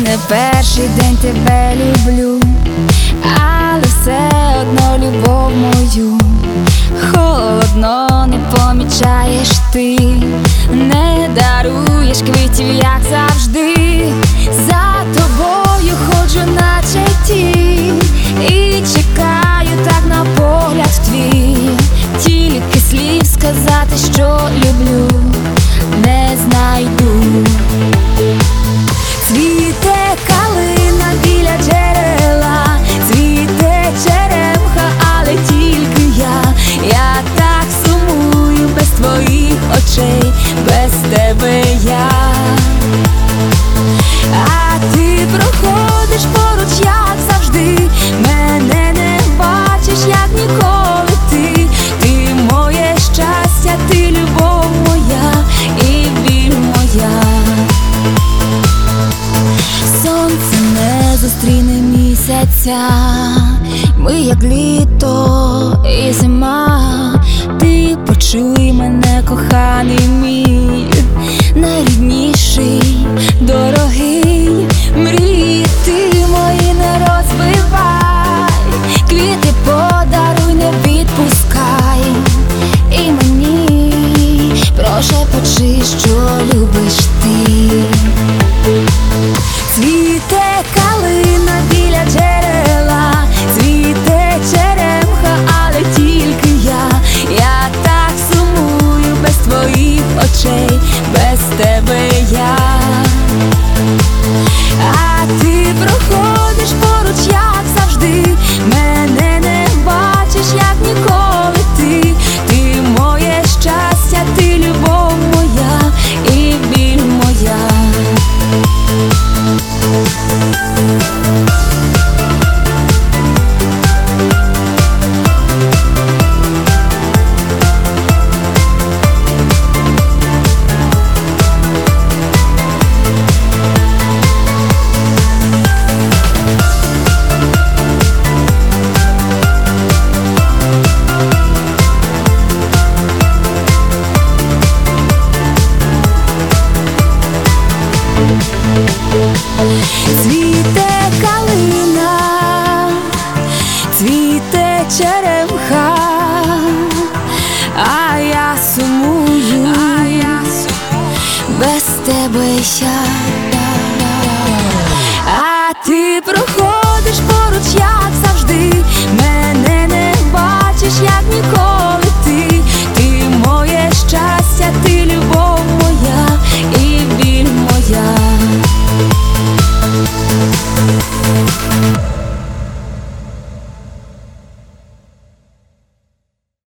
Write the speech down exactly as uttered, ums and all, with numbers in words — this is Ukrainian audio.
не перший день тебе люблю, але все одно любов мою холодно не помічаєш ти, не даруєш квітів, як завжди. За тобою ходжу наче тінь і чекаю так на погляд твій. Тільки слів сказати, що люблю, не знайду. Цвіте калина біля джерела, цвіте черемха, але тільки я. Я так сумую без твоїх очей, без тебе я. А ти проходиш поруч, як завжди, мене не бачиш, як ніколи ти. Ти моє щастя, ти любов моя і біль моя. Сонце не зустріне місяця, ми як літо і зима. Ти почуй мене, коханий мій, найрідніший, дорогий. Мрії ти мої не розбивай, квіти подаруй, не відпускай. І мені прошепочи, що любиш ти. Цвіте калина біля джерела, цвіте черемха, але тільки я. Я так сумую без твоїх очей, без тебе